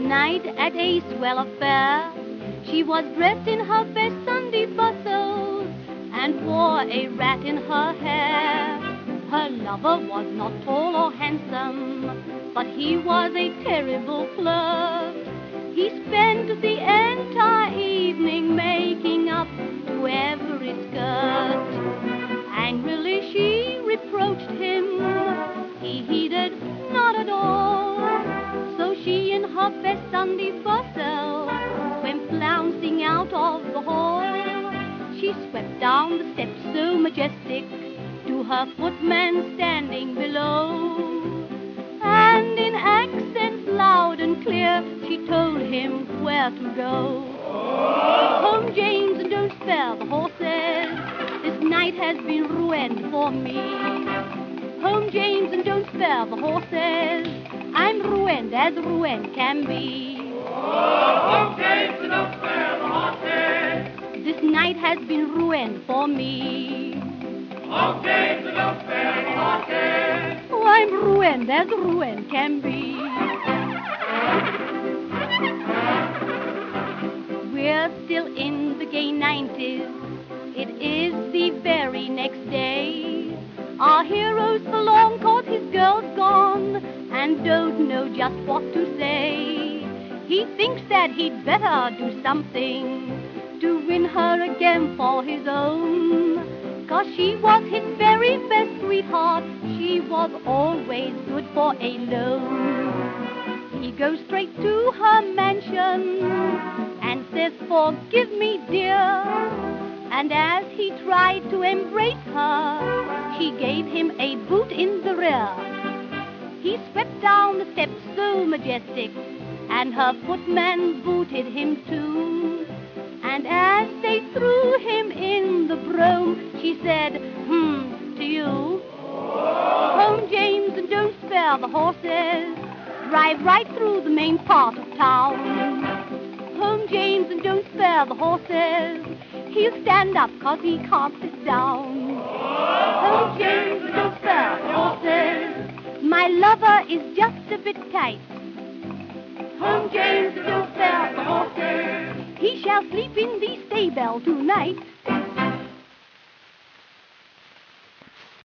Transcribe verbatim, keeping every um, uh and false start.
night at a swell affair, she was dressed in her best Sunday bustles and wore a rat in her hair. Her lover was not tall or handsome, but he was a terrible flirt. He spent the entire evening making up to every skirt. Angrily she reproached him, he heeded not at all. So she in her best Sunday bustle went flouncing out of the hall. She swept down the steps so majestic to her footman standing below, and in accents loud and clear she told him where to go. Home, James, and don't spare the horses, this night has been ruined for me. Home, James, and don't spare the horses, I'm ruined as ruined can be. Home, James, and don't spare the horses, this night has been ruined for me. Home, James, and don't spare the horses, oh, I'm ruined as ruined can be. We're still in the gay nineties, it is the very next day. Our hero's forlorn cause his girl's gone and don't know just what to say. He thinks that he'd better do something to win her again for his own, 'cause she was his very best sweetheart, she was always good for a loan. He goes straight to her mansion and says, forgive me, dear. And as he tried to embrace her, she gave him a boot in the rear. He swept down the steps so majestic, and her footman booted him too. And as they threw him in the brougham, she said, hmm, to you. Home, James, and don't spare the horses, drive right through the main part of town. Home, James, and don't spare the horses, he'll stand up 'cause he can't sit down. Home, James, and don't spare the horses, my lover is just a bit tight. Home, James, and don't spare the horses, he shall sleep in the stable tonight.